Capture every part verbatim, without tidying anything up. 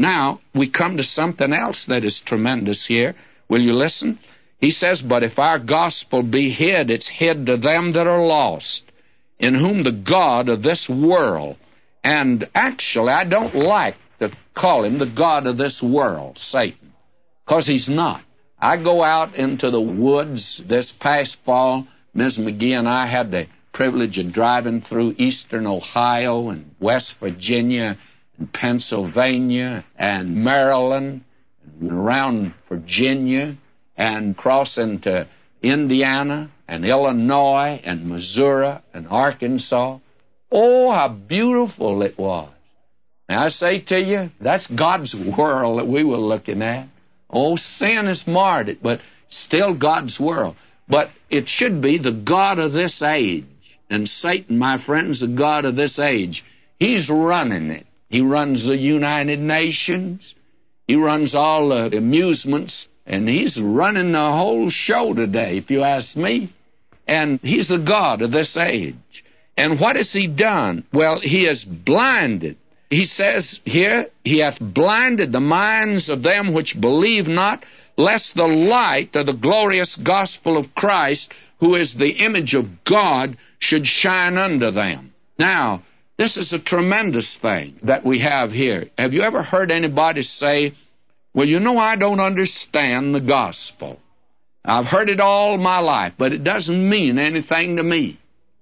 Now, we come to something else that is tremendous here. Will you listen? He says, but if our gospel be hid, it's hid to them that are lost, in whom the God of this world, and actually I don't like to call him the God of this world, Satan, because he's not. I go out into the woods this past fall. Miz McGee and I had the privilege of driving through eastern Ohio and West Virginia and Pennsylvania and Maryland and around Virginia and crossing to Indiana and Illinois and Missouri and Arkansas. Oh, how beautiful it was. And I say to you, that's God's world that we were looking at. Oh, sin has marred it, but still God's world. But it should be the God of this age. And Satan, my friends, the God of this age, he's running it. He runs the United Nations. He runs all the amusements. And he's running the whole show today, if you ask me. And he's the God of this age. And what has he done? Well, he has blinded. He says here, he hath blinded the minds of them which believe not, lest the light of the glorious gospel of Christ, who is the image of God, should shine unto them. Now, this is a tremendous thing that we have here. Have you ever heard anybody say, well, you know, I don't understand the gospel. I've heard it all my life, but it doesn't mean anything to me.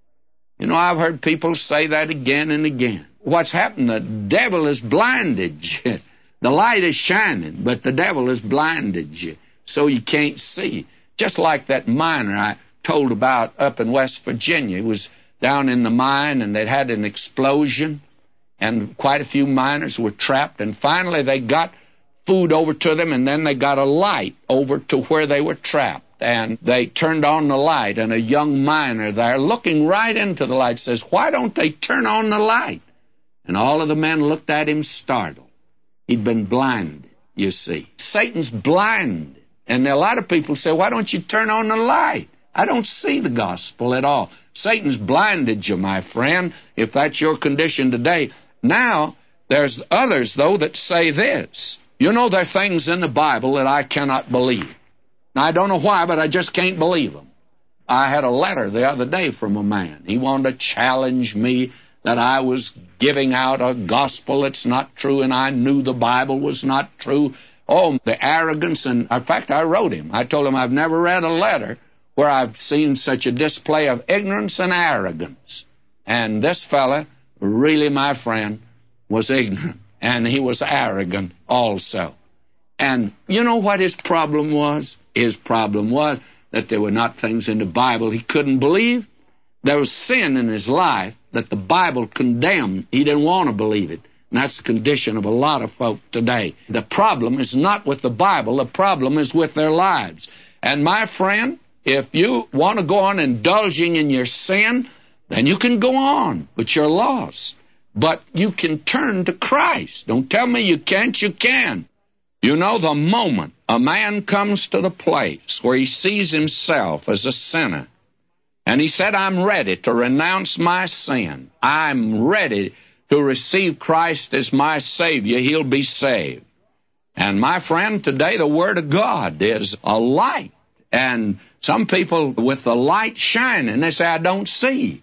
You know, I've heard people say that again and again. What's happened? The devil has blinded you. The light is shining, but the devil has blinded you, so you can't see. Just like that miner I told about up in West Virginia. He was down in the mine, and they'd had an explosion, and quite a few miners were trapped, and finally they got food over to them, and then they got a light over to where they were trapped. And they turned on the light, and a young miner there, looking right into the light, says, why don't they turn on the light? And all of the men looked at him startled. He'd been blinded, you see. Satan's blinded. And a lot of people say, why don't you turn on the light? I don't see the gospel at all. Satan's blinded you, my friend, if that's your condition today. Now, there's others, though, that say this. You know, there are things in the Bible that I cannot believe. Now, I don't know why, but I just can't believe them. I had a letter the other day from a man. He wanted to challenge me that I was giving out a gospel that's not true, and I knew the Bible was not true. Oh, the arrogance, and in fact, I wrote him. I told him I've never read a letter where I've seen such a display of ignorance and arrogance. And this fella, really, my friend, was ignorant, and he was arrogant also. And you know what his problem was? His problem was that there were not things in the Bible he couldn't believe. There was sin in his life that the Bible condemned. He didn't want to believe it. And that's the condition of a lot of folk today. The problem is not with the Bible. The problem is with their lives. And my friend, if you want to go on indulging in your sin, then you can go on, but you're lost. But you can turn to Christ. Don't tell me you can't, you can. You know, the moment a man comes to the place where he sees himself as a sinner, and he said, I'm ready to renounce my sin, I'm ready to receive Christ as my Savior, he'll be saved. And my friend, today the Word of God is a light. And some people with the light shining, they say, I don't see.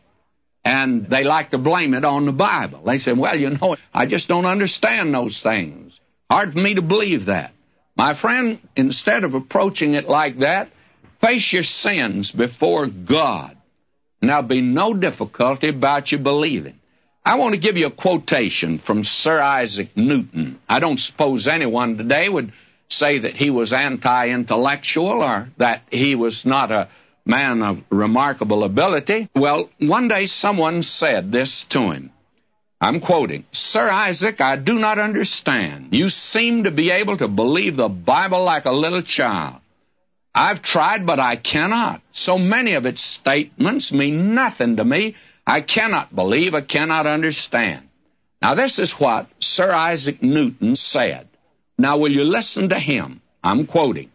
And they like to blame it on the Bible. They say, well, you know, I just don't understand those things. Hard for me to believe that. My friend, instead of approaching it like that, face your sins before God. And there'll be no difficulty about you believing. I want to give you a quotation from Sir Isaac Newton. I don't suppose anyone today would say that he was anti-intellectual or that he was not a man of remarkable ability. Well, one day someone said this to him. I'm quoting, Sir Isaac, I do not understand. You seem to be able to believe the Bible like a little child. I've tried, but I cannot. So many of its statements mean nothing to me. I cannot believe, I cannot understand. Now, this is what Sir Isaac Newton said. Now, will you listen to him? I'm quoting.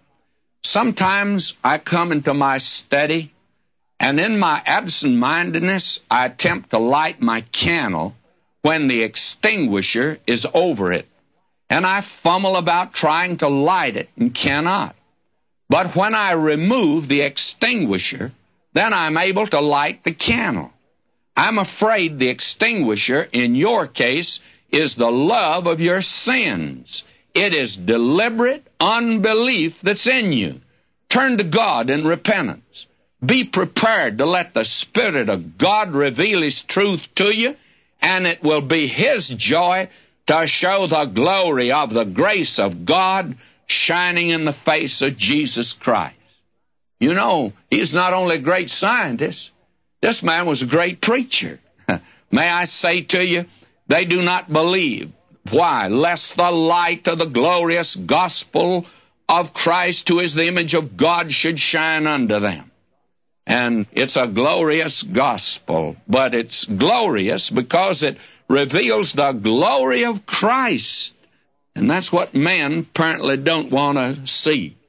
Sometimes I come into my study, and in my absent-mindedness, I attempt to light my candle when the extinguisher is over it. and I fumble about trying to light it and cannot. But when I remove the extinguisher, then I'm able to light the candle. I'm afraid the extinguisher, in your case, is the love of your sins. It is deliberate unbelief that's in you. Turn to God in repentance. Be prepared to let the Spirit of God reveal His truth to you, and it will be His joy to show the glory of the grace of God shining in the face of Jesus Christ. You know, he's not only a great scientist, this man was a great preacher. May I say to you, they do not believe. Why? Lest the light of the glorious gospel of Christ, who is the image of God, should shine unto them. And it's a glorious gospel, but it's glorious because it reveals the glory of Christ. And that's what men apparently don't want to see.